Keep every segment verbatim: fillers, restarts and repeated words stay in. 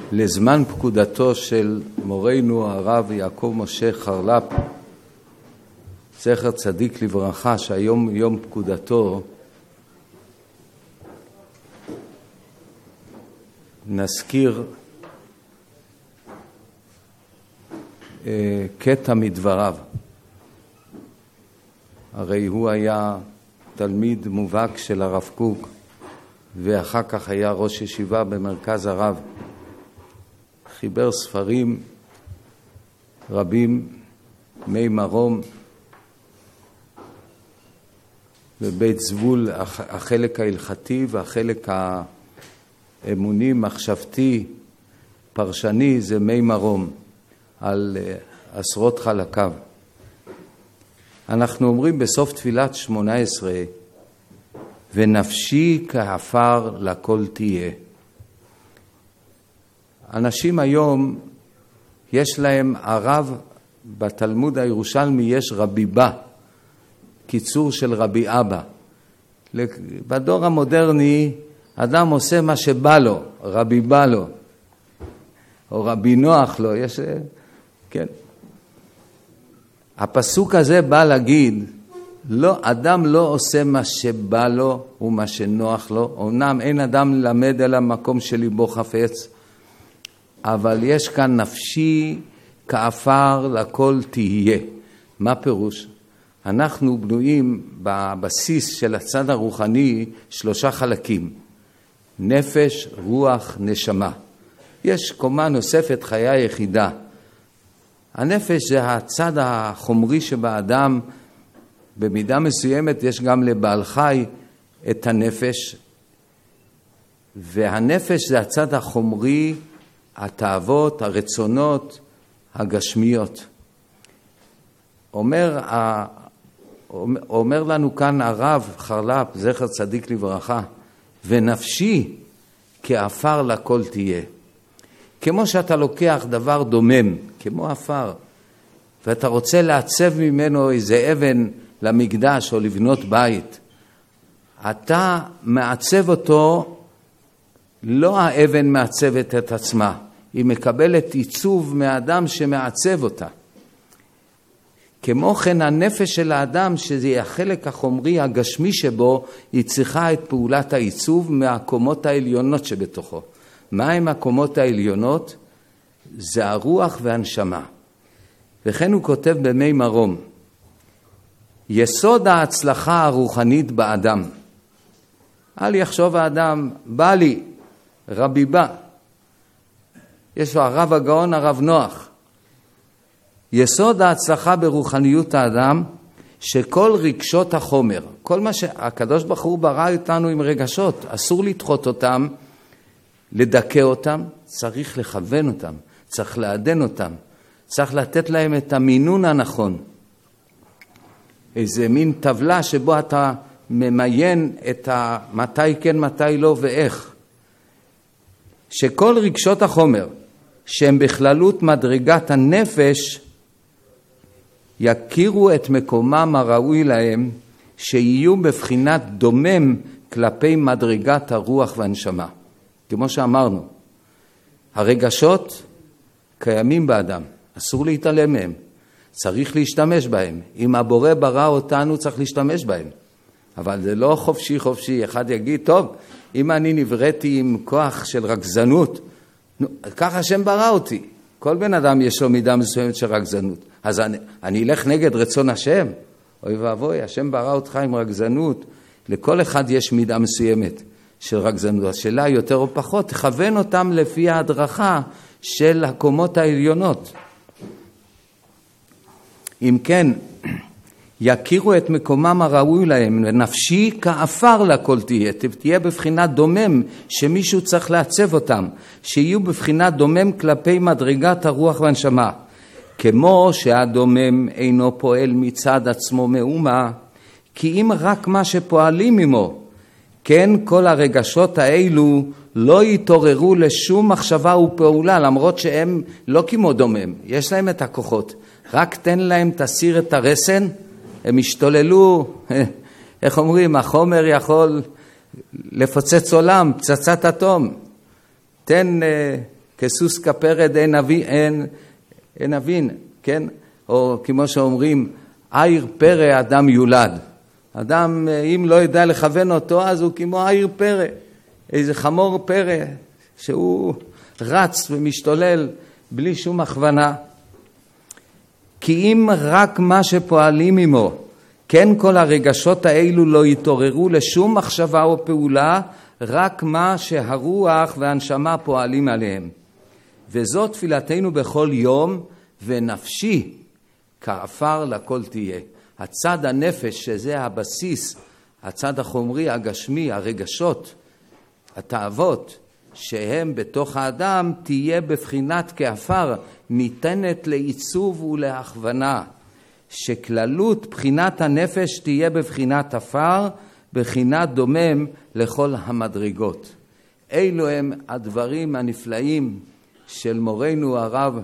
לזמן פקודתו של מורנו הרב יעקב משה חרל"פ, זכר צדיק לברכה, שהיום יום פקודתו, נזכיר אה, קטע מדבריו. הרי הוא היה תלמיד מובהק של הרב קוק, ואחר כך היה ראש ישיבה במרכז הרב. חיבר ספרים רבים, מי מרום ובית זבול, החלק ההלכתי והחלק האמוני, מחשבתי, פרשני, זה מי מרום, על עשרות חלקיו. אנחנו אומרים בסוף תפילת שמונה עשרה, ונפשי כעפר לכל תהיה. אנשים היום יש להם הרב, בתלמוד הירושלמי יש רביבה, קיצור של רבי אבא. בדור המודרני אדם עושה מה שבא לו, רבי בא לו, או רבי נוח לו, יש, כן. הפסוק הזה בא להגיד, לא, אדם לא עושה מה שבא לו ומה שנוח לו, אמנם אין אדם למד אל המקום שליבו חפץ, אבל יש כאן נפשי כעפר לכל תהיה. מה פירוש? אנחנו בנויים בבסיס של הצד הרוחני שלושה חלקים, נפש, רוח, נשמה. יש קומה נוספת, חיה יחידה. הנפש זה הצד החומרי שבאדם, במידה מסוימת יש גם לבעל חי את הנפש, והנפש זה הצד החומרי, התאוות, הרצונות, הגשמיות. אומר, אומר לנו כאן הרב חרל"פ, זכר צדיק לברכה, ונפשי כעפר לכל תהיה. כמו שאתה לוקח דבר דומם, כמו עפר, ואתה רוצה לעצב ממנו איזה אבן למקדש או לבנות בית, אתה מעצב אותו, לא האבן מעצבת את עצמה, היא מקבלת עיצוב מהאדם שמעצב אותה. כמו כן הנפש של האדם, שזה החלק החומרי הגשמי שבו, היא צריכה את פעולת העיצוב מהקומות העליונות שבתוכו. מה הם הקומות העליונות? זה הרוח והנשמה. וכן הוא כותב במי מרום, יסוד ההצלחה הרוחנית באדם. אל יחשוב האדם, בא לי, רבי בא. יש לו הרב הגאון, הרב נוח. יסוד ההצלחה ברוחניות האדם, שכל רגשות החומר, כל מה שהקדוש ברוך הוא ברא אותנו עם רגשות, אסור לדחות אותם, לדכא אותם, צריך לכוון אותם, צריך לעדן אותם, צריך לתת להם את המינון הנכון. איזה מין טבלה שבו אתה ממיין את מתי כן, מתי לא ואיך. שכל רגשות החומר, שהם בכללות מדרגת הנפש, יכירו את מקומם הראוי להם, שיהיו בבחינת דומם כלפי מדרגת הרוח והנשמה. כמו שאמרנו, הרגשות קיימים באדם, אסור להתעלם מהם, צריך להשתמש בהם. אם הבורא ברא אותנו צריך להשתמש בהם, אבל זה לא חופשי חופשי. אחד יגיד, טוב, אם אני נבראתי עם כוח של רגזנות, ככה השם ברא אותי. כל בן אדם יש לו מידה מסוימת של רגזנות, אז אני, אני אלך נגד רצון השם? אוי ואבוי, השם ברא אותך עם רגזנות. לכל אחד יש מידה מסוימת של רגזנות. השאלה יותר או פחות, תכוון אותם לפי ההדרכה של הקומות העליונות. אם כן, יכירו את מקומם הראוי להם, ונפשי כעפר לכל תהיה, תהיה בבחינת דומם שמישהו צריך לעצב אותם, שיהיו בבחינת דומם כלפי מדרגת הרוח והנשמה. כמו שהדומם אינו פועל מצד עצמו מאומה, כי אם רק מה שפועלים עמו, כן כל הרגשות האלו לא יתעוררו לשום מחשבה ופעולה, למרות שהם לא כמו דומם, יש להם את הכוחות, רק תן להם, תסיר את הרסן, הם השתוללו, איך אומרים, החומר יכול לפוצץ עולם, פצצת אטום. תן, כסוס כפרד אין אבין, אין, אין אבין, כן? או כמו שאומרים, עיר פרא אדם יולד. אדם, אם לא ידע לכוון אותו, אז הוא כמו עיר פרא. איזה חמור פרא, שהוא רץ ומשתולל בלי שום הכוונה. כי אם רק מה שפועלים עמו, כן כל הרגשות האלו לא יתעוררו לשום מחשבה או פעולה, רק מה שהרוח והנשמה פועלים עליהם. וזאת תפילתנו בכל יום, ונפשי כעפר לכל תהיה. הצד הנפש, שזה הבסיס, הצד החומרי, הגשמי, הרגשות, התאוות, שהם בתוך האדם, תהיה בבחינת כעפר, ניתנת לעיצוב ולהכוונה. שכללות בחינת הנפש תהיה בבחינת עפר, בחינת דומם לכל המדרגות. אלו הם הדברים הנפלאים של מורנו הרב,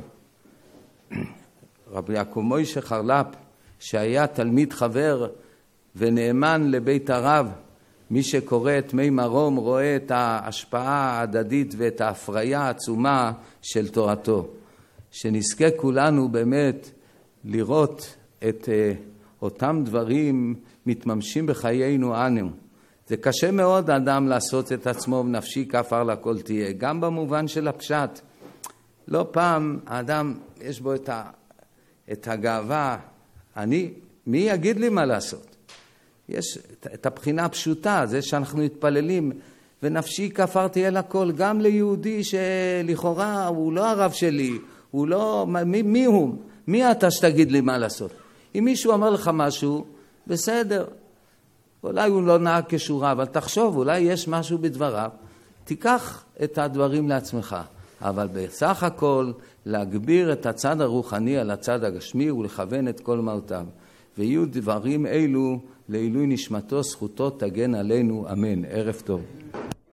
רבי יעקב מוישה חרל"פ, שהיה תלמיד חבר ונאמן לבית הרב. מי שקורא את מי מרום רואה את ההשפעה ההדדית ואת ההפריה העצומה של תורתו. שנזכה כולנו באמת לראות את uh, אותם דברים מתממשים בחיינו אנו. זה קשה מאוד אדם לעשות את עצמו בנפשי כעפר לכל תהיה, גם במובן של הפשט. לא פעם האדם יש בו את, ה, את הגאווה, אני, מי יגיד לי מה לעשות? יש את הבחינה הפשוטה, זה שאנחנו מתפללים, ונפשי כעפר תהיה לכל, גם ליהודי שלכאורה הוא לא הרב שלי, הוא לא, מי, מי הוא? מי אתה שתגיד לי מה לעשות? אם מישהו אומר לך משהו, בסדר, אולי הוא לא נהג כשורה, אבל תחשוב, אולי יש משהו בדבריו, תיקח את הדברים לעצמך, אבל בסך הכל להגביר את הצד הרוחני על הצד הגשמי ולכוון את כל מהותיו. ויהיו דברים אלו לעילוי נשמתו, זכותו תגן עלינו, אמן. ערב טוב.